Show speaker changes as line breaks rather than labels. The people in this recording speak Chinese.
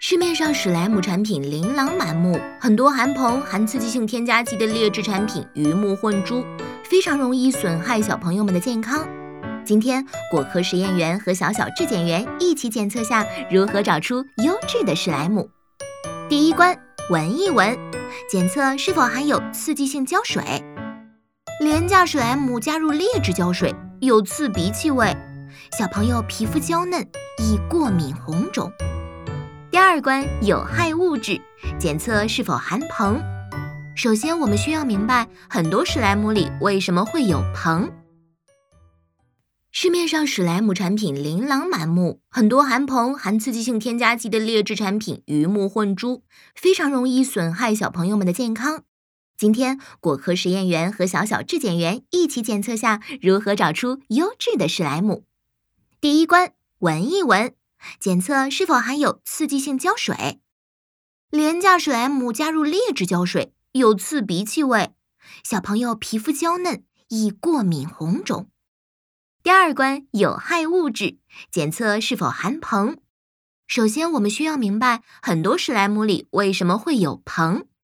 市面上史莱姆产品琳琅满目，很多含硼、含刺激性添加剂的劣质产品鱼目混珠，非常容易损害小朋友们的健康。今天，果壳实验员和小小质检员一起检测下如何找出优质的史莱姆。第一关，闻一闻，检测是否含有刺激性胶水。廉价史莱姆加入劣质胶水，有刺鼻气味，小朋友皮肤娇嫩，易过敏红肿。第二关，有害物质，检测是否含硼。首先，我们需要明白很多史莱姆里为什么会有硼。市面上史莱姆产品琳琅满目，很多含硼、含刺激性添加剂的劣质产品鱼目混珠，非常容易损害小朋友们的健康。今天，果壳实验员和小小质检员一起检测下如何找出优质的史莱姆。第一关，闻一闻，检测是否含有刺激性胶水。廉价史莱姆加入劣质胶水，有刺鼻气味，小朋友皮肤娇嫩，易过敏红肿。第二关，有害物质，检测是否含硼。首先，我们需要明白很多史莱姆里为什么会有硼。